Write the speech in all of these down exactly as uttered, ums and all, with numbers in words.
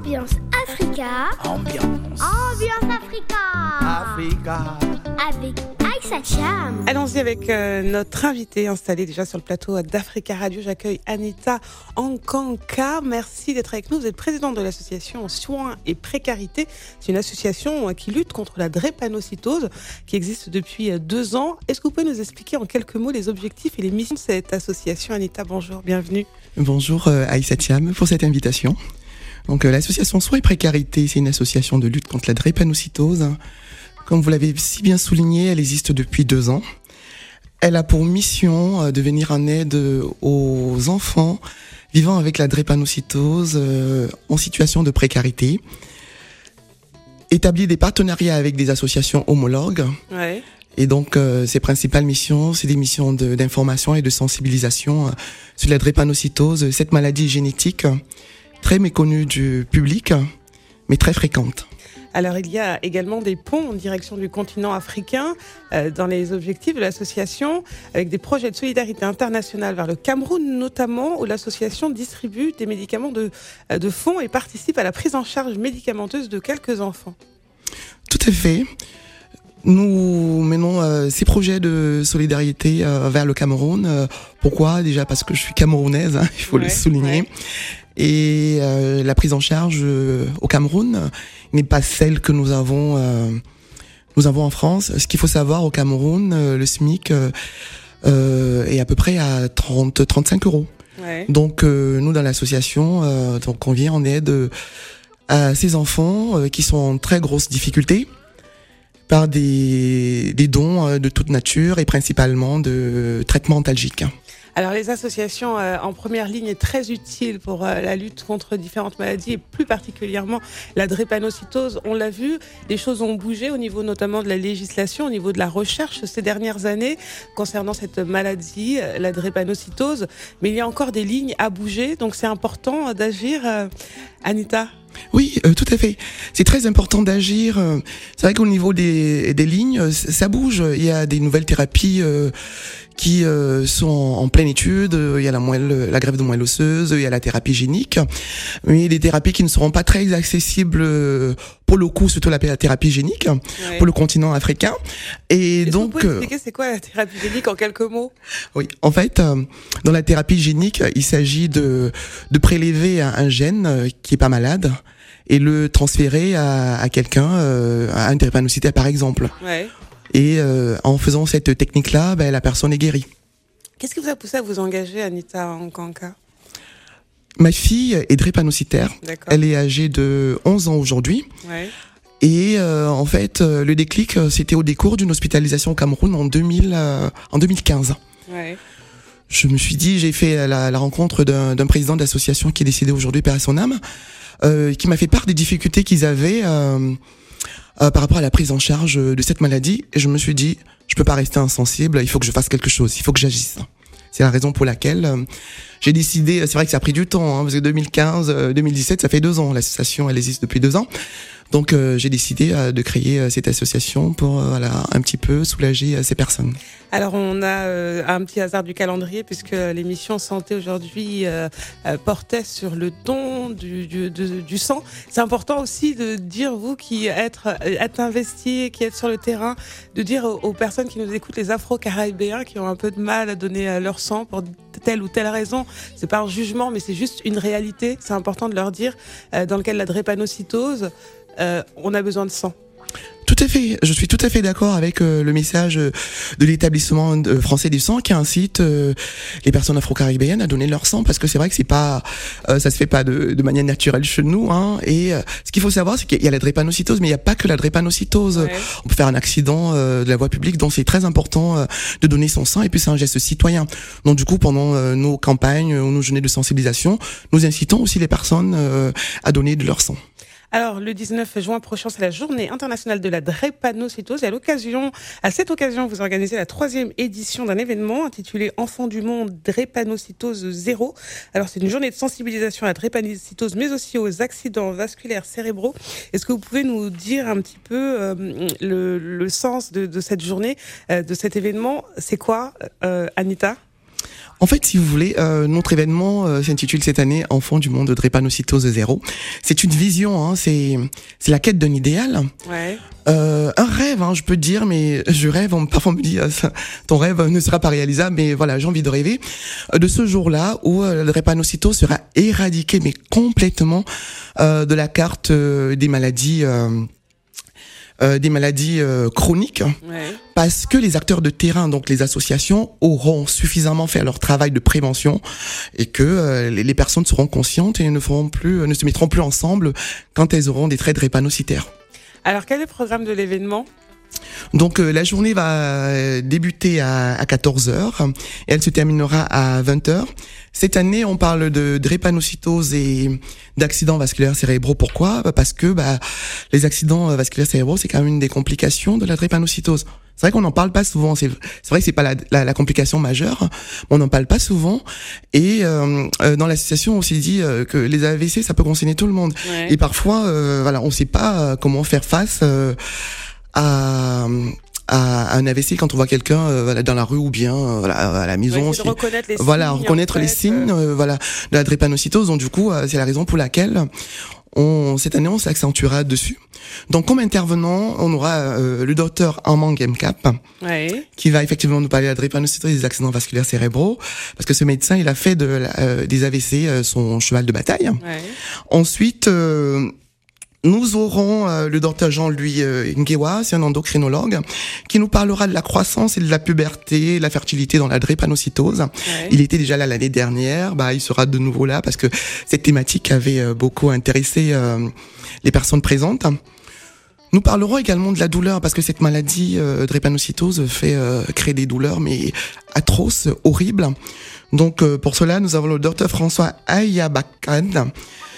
Ambiance Africa. Ambiance. Ambiance Africa. Africa. Avec Aïssa Cham. Allons-y avec euh, notre invitée installée déjà sur le plateau d'Africa Radio. J'accueille Anita Nkanka. Merci d'être avec nous. Vous êtes présidente de l'association Soins et Précarité. C'est une association qui lutte contre la drépanocytose qui existe depuis deux ans. Est-ce que vous pouvez nous expliquer en quelques mots les objectifs et les missions de cette association? Anita, bonjour, bienvenue. Bonjour euh, Aïssa Cham pour cette invitation. Donc euh, l'association Soins et Précarité, c'est une association de lutte contre la drépanocytose. Comme vous l'avez si bien souligné, elle existe depuis deux ans. Elle a pour mission euh, de venir en aide aux enfants vivant avec la drépanocytose euh, en situation de précarité. Établir des partenariats avec des associations homologues. Ouais. Et donc, euh, ses principales missions, c'est des missions de, d'information et de sensibilisation euh, sur la drépanocytose, cette maladie génétique très méconnue du public, mais très fréquente. Alors, il y a également des ponts en direction du continent africain euh, dans les objectifs de l'association, avec des projets de solidarité internationale vers le Cameroun notamment, où l'association distribue des médicaments de, de fonds et participe à la prise en charge médicamenteuse de quelques enfants. Tout à fait. Nous menons euh, ces projets de solidarité euh, vers le Cameroun. Euh, pourquoi ? Déjà parce que je suis camerounaise, hein, il faut ouais, le souligner. Ouais. Et euh, la prise en charge euh, au Cameroun n'est pas celle que nous avons euh, nous avons en France. Ce qu'il faut savoir au Cameroun, euh, le SMIC euh, euh, est à peu près à trente à trente-cinq euros. Ouais. Donc euh, nous dans l'association, euh, donc on vient en aide euh, à ces enfants euh, qui sont en très grosse difficulté par des des dons euh, de toute nature et principalement de traitements antalgiques. Alors les associations euh, en première ligne est très utile pour euh, la lutte contre différentes maladies et plus particulièrement la drépanocytose. On l'a vu, les choses ont bougé au niveau notamment de la législation, au niveau de la recherche ces dernières années concernant cette maladie, la drépanocytose. Mais il y a encore des lignes à bouger, donc c'est important d'agir. Euh, Anita ? Oui, euh, tout à fait. C'est très important d'agir. C'est vrai qu'au niveau des, des lignes, ça bouge. Il y a des nouvelles thérapies euh, qui euh, sont en, en pleine étude. Il y a la, moelle, la greffe de moelle osseuse, il y a la thérapie génique, mais des thérapies qui ne seront pas très accessibles pour le coup, surtout la thérapie génique ouais. pour le continent africain. Et Est-ce donc, que vous pouvez expliquer c'est quoi la thérapie génique en quelques mots ? Oui, en fait, euh, dans la thérapie génique, il s'agit de de prélever un, un gène qui est pas malade et le transférer à, à quelqu'un, euh, à un drépanocytaire par exemple. Ouais. Et euh, en faisant cette technique-là, ben, la personne est guérie. Qu'est-ce qui vous a poussé à vous engager, Anita Nkanka ? Ma fille est drépanocytaire. D'accord. Elle est âgée de onze ans aujourd'hui. Ouais. Et euh, en fait, euh, le déclic, c'était au décours d'une hospitalisation au Cameroun en deux mille, euh, en deux mille quinze. Ouais. Je me suis dit, j'ai fait la, la rencontre d'un, d'un président d'association qui est décédé aujourd'hui, paix à son âme, euh, qui m'a fait part des difficultés qu'ils avaient euh, euh, par rapport à la prise en charge de cette maladie. Et je me suis dit, je peux pas rester insensible, il faut que je fasse quelque chose, il faut que j'agisse. C'est la raison pour laquelle euh, j'ai décidé, c'est vrai que ça a pris du temps, hein, parce que deux mille quinze, deux mille dix-sept, ça fait deux ans, l'association elle existe depuis deux ans. Donc euh, j'ai décidé euh, de créer euh, cette association pour euh, voilà, un petit peu soulager euh, ces personnes. Alors on a euh, un petit hasard du calendrier puisque l'émission Santé aujourd'hui euh, euh, portait sur le don du, du, du, du sang. C'est important aussi de dire, vous qui êtes, êtes investis, qui êtes sur le terrain, de dire aux, aux personnes qui nous écoutent, les Afro-Caribéens qui ont un peu de mal à donner euh, leur sang pour telle ou telle raison. C'est pas un jugement mais c'est juste une réalité. C'est important de leur dire euh, dans le cas de la drépanocytose, Euh, on a besoin de sang. Tout à fait, je suis tout à fait d'accord avec euh, le message de l'établissement français du sang qui incite euh, les personnes afro-caribéennes à donner leur sang, parce que c'est vrai que c'est pas, euh, ça se fait pas de, de manière naturelle chez nous, hein. Et euh, ce qu'il faut savoir, c'est qu'il y a la drépanocytose, mais il n'y a pas que la drépanocytose. Ouais. On peut faire un accident euh, de la voie publique, donc c'est très important euh, de donner son sang, et puis c'est un geste citoyen. Donc du coup, pendant euh, nos campagnes ou nos journées de sensibilisation, nous incitons aussi les personnes euh, à donner de leur sang. Alors, le dix-neuf juin prochain, c'est la journée internationale de la drépanocytose. Et à l'occasion, à cette occasion, vous organisez la troisième édition d'un événement intitulé Enfants du monde, drépanocytose zéro. Alors, c'est une journée de sensibilisation à la drépanocytose, mais aussi aux accidents vasculaires cérébraux. Est-ce que vous pouvez nous dire un petit peu euh, le, le sens de, de cette journée, euh, de cet événement ? C'est quoi, euh, Anita ? En fait, si vous voulez, euh, notre événement euh, s'intitule cette année « Enfants du monde de drépanocytose zéro ». C'est une vision, hein, c'est c'est la quête d'un idéal. Ouais. Euh, un rêve, hein, je peux dire, mais je rêve, on, parfois on me dit, euh, ton rêve ne sera pas réalisable, mais voilà, j'ai envie de rêver euh, de ce jour-là où euh, la drépanocytose sera éradiquée, mais complètement euh, de la carte euh, des maladies euh, euh, des maladies euh, chroniques, ouais. Parce que les acteurs de terrain, donc les associations, auront suffisamment fait leur travail de prévention et que euh, les, les personnes seront conscientes et ne feront plus, ne se mettront plus ensemble quand elles auront des traits drépanocytaires. Alors, quel est le programme de l'événement ? Donc euh, la journée va débuter à, à quatorze heures et elle se terminera à vingt heures. Cette année, on parle de drépanocytose et d'accidents vasculaires cérébraux. Pourquoi ? Parce que bah, les accidents vasculaires cérébraux, c'est quand même une des complications de la drépanocytose. C'est vrai qu'on n'en parle pas souvent. C'est, c'est vrai que c'est pas la, la, la complication majeure, mais on n'en parle pas souvent. Et euh, dans l'association, on s'est dit euh, que les A V C, ça peut concerner tout le monde. Ouais. Et parfois, euh, voilà, on ne sait pas comment faire face euh, à, à un A V C quand on voit quelqu'un euh, dans la rue ou bien euh, voilà, à la maison. Ouais, c'est de reconnaître les signes. Voilà, reconnaître en fait, les signes euh... euh, voilà, de la drépanocytose. Donc du coup, euh, c'est la raison pour laquelle on, cette année, on s'accentuera dessus. Donc comme intervenant, on aura euh, le docteur Armand Gemkap, ouais. qui va effectivement nous parler de la drépanocytose et des accidents vasculaires cérébraux, parce que ce médecin, il a fait de, euh, des A V C euh, son cheval de bataille. Ouais. Ensuite... Euh, Nous aurons euh, le docteur Jean-Louis euh, Ngewa, c'est un endocrinologue, qui nous parlera de la croissance et de la puberté, la fertilité dans la drépanocytose. Ouais. Il était déjà là l'année dernière, bah il sera de nouveau là parce que cette thématique avait euh, beaucoup intéressé euh, les personnes présentes. Nous parlerons également de la douleur parce que cette maladie euh, drépanocytose fait euh, créer des douleurs mais atroces, horribles. Donc euh, pour cela, nous avons le docteur François Ayabakan,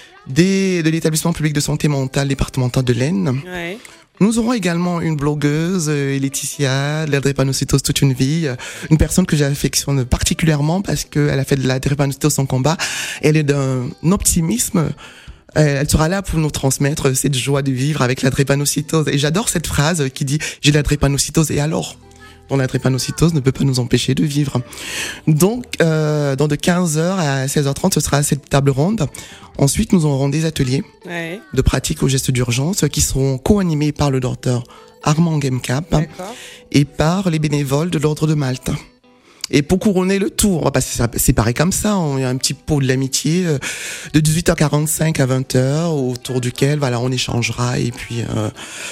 Des, de l'établissement public de santé mentale départemental de l'Aisne. Ouais. Nous aurons également une blogueuse, euh, Laetitia, de la drépanocytose toute une vie, euh, une personne que j'affectionne particulièrement parce qu'elle a fait de la drépanocytose son combat. Elle est d'un optimisme. Euh, elle sera là pour nous transmettre cette joie de vivre avec la drépanocytose. Et j'adore cette phrase qui dit « j'ai de la drépanocytose et alors ?» dont la drépanocytose ne peut pas nous empêcher de vivre. Donc, euh, dans de quinze heures à seize heures trente, ce sera cette table ronde. Ensuite, nous aurons des ateliers ouais. de pratique aux gestes d'urgence qui seront co-animés par le docteur Armand Gemkap et par les bénévoles de l'Ordre de Malte. Et pour couronner le tout, on va passer, c'est pareil comme ça, on y a un petit pot de l'amitié de dix-huit heures quarante-cinq à vingt heures autour duquel, voilà, on échangera et puis euh,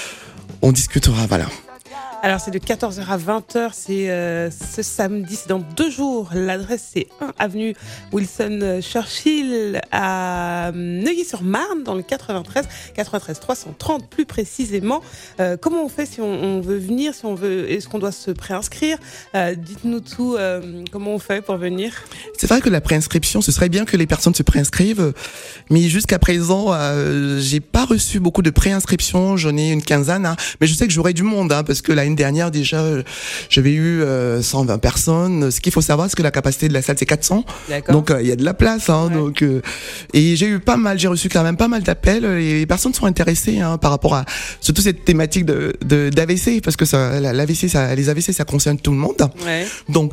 on discutera, voilà. Alors, c'est de quatorze heures à vingt heures, c'est euh, ce samedi, c'est dans deux jours. L'adresse, c'est un avenue Wilson Churchill à Neuilly-sur-Marne, dans le quatre-vingt-treize, quatre-vingt-treize trois cent trente plus précisément. Euh, comment on fait si on, on veut venir, si on veut, est-ce qu'on doit se préinscrire ? euh, Dites-nous tout, euh, comment on fait pour venir ? C'est vrai que la préinscription, ce serait bien que les personnes se préinscrivent, mais jusqu'à présent, euh, j'ai pas reçu beaucoup de préinscriptions, j'en ai une quinzaine, hein, mais je sais que j'aurai du monde, hein, parce que là, une dernière déjà j'avais eu euh, cent vingt personnes. Ce qu'il faut savoir, c'est que la capacité de la salle c'est quatre cents. D'accord. Donc il euh, y a de la place hein, ouais. donc euh, et j'ai eu pas mal j'ai reçu quand même pas mal d'appels et les personnes sont intéressées hein, par rapport à surtout cette thématique de de d'A V C parce que ça l'A V C ça les A V C ça concerne tout le monde. Ouais. Donc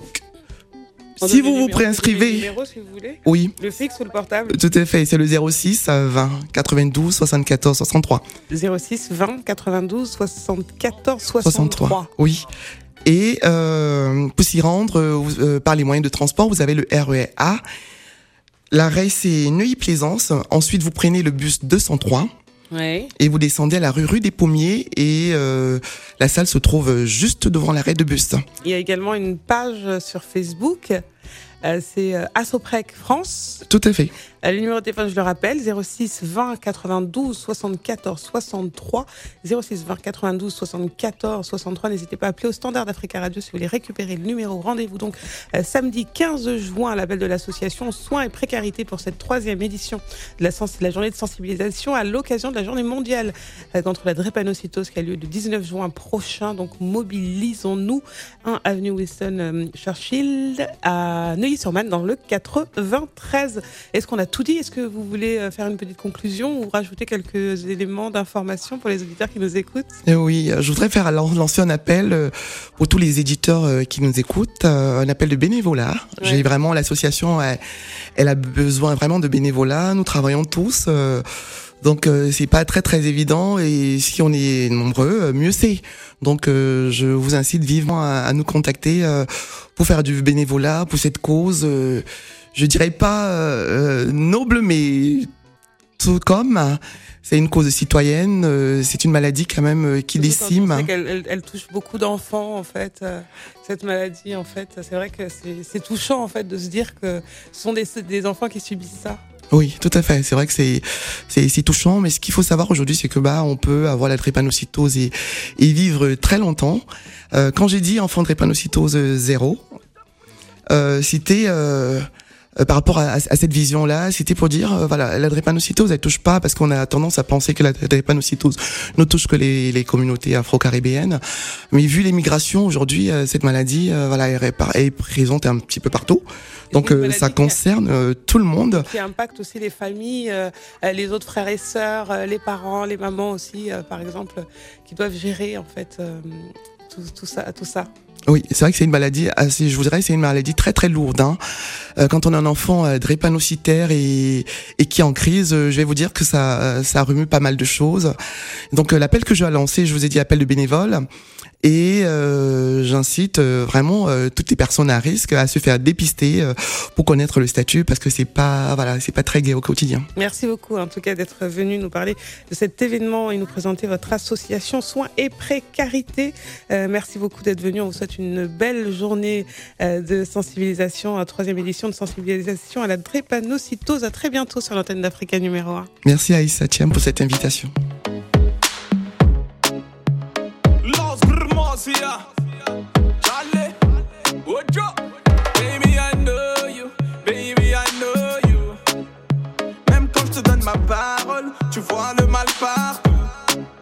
on si vous vous préinscrivez, numéro, si vous voulez. Oui. Le fixe ou le portable. Tout à fait, c'est le zéro six vingt quatre-vingt-douze soixante-quatorze soixante-trois. zéro six vingt quatre-vingt-douze soixante-quatorze soixante-trois. Oui. Et euh, pour s'y rendre euh, par les moyens de transport, vous avez le R E R A. L'arrêt c'est Neuilly-Plaisance. Ensuite, vous prenez le bus deux cent trois. Ouais. Et vous descendez à la rue, rue des Pommiers et euh, la salle se trouve juste devant l'arrêt de bus. Il y a également une page sur Facebook, euh, c'est euh, Assoprec France. Tout à fait. Euh, le numéro de téléphone, je le rappelle, zéro six vingt quatre-vingt-douze soixante-quatorze soixante-trois, zéro six vingt quatre-vingt-douze soixante-quatorze soixante-trois. N'hésitez pas à appeler au standard d'Africa Radio si vous voulez récupérer le numéro. Rendez-vous donc euh, samedi quinze juin à l'appel de l'association Soins et Précarité pour cette troisième édition de la, sens- de la journée de sensibilisation à l'occasion de la journée mondiale euh, contre la drépanocytose qui a lieu le dix-neuf juin prochain. Donc mobilisons-nous. un avenue Winston euh, Churchill à Neuilly-sur-Marne dans le quatre-vingt-treize. Est-ce qu'on a tout dit. Est-ce que vous voulez faire une petite conclusion ou rajouter quelques éléments d'information pour les auditeurs qui nous écoutent? Et oui, je voudrais faire lancer un appel pour tous les éditeurs qui nous écoutent, un appel de bénévolat. Ouais. J'ai vraiment l'association, elle, elle a besoin vraiment de bénévolat. Nous travaillons tous. Euh, Donc euh, c'est pas très très évident et si on est nombreux, mieux c'est. Donc euh, je vous incite vivement à, à nous contacter euh, pour faire du bénévolat pour cette cause. Euh, je dirais pas euh, noble, mais tout comme c'est une cause citoyenne. Euh, c'est une maladie quand même euh, qui décime. On sait qu'elle, elle, elle touche beaucoup d'enfants en fait. Euh, cette maladie en fait, c'est vrai que c'est, c'est touchant en fait de se dire que ce sont des, des enfants qui subissent ça. Oui, tout à fait. C'est vrai que c'est, c'est, c'est touchant, mais ce qu'il faut savoir aujourd'hui, c'est que bah, on peut avoir la drépanocytose et, et vivre très longtemps. Euh, quand j'ai dit enfant drépanocytose zéro, euh, c'était euh, euh, par rapport à, à cette vision-là, c'était pour dire, euh, voilà, la drépanocytose, elle touche pas parce qu'on a tendance à penser que la drépanocytose ne touche que les, les communautés afro-caribéennes. Mais vu les migrations aujourd'hui, euh, cette maladie, euh, voilà, elle est, elle est présente un petit peu partout. Donc euh, ça concerne euh, tout le monde. Qui impacte aussi les familles, euh, les autres frères et sœurs, euh, les parents, les mamans aussi, euh, par exemple, qui doivent gérer en fait euh, tout, tout ça, tout ça. Oui, c'est vrai que c'est une maladie assez, je vous dirais, c'est une maladie très très lourde. Hein. Euh, quand on a un enfant euh, drépanocytaire et, et qui est en crise, euh, je vais vous dire que ça, euh, ça remue pas mal de choses. Donc euh, l'appel que je vais lancer, je vous ai dit appel de bénévoles. Et euh, j'incite euh, vraiment euh, toutes les personnes à risque à se faire dépister euh, pour connaître le statut parce que c'est pas voilà c'est pas très gai au quotidien. Merci beaucoup en tout cas d'être venu nous parler de cet événement et nous présenter votre association Soins et Précarité. Euh, merci beaucoup d'être venu. On vous souhaite une belle journée euh, de sensibilisation, à troisième édition de sensibilisation à la drépanocytose. À très bientôt sur l'antenne d'Africa numéro un. Merci Aïssa Thiam pour cette invitation. Charlie, what's up? Baby, I know you, baby, I know you. Même quand je te donne ma parole, tu vois le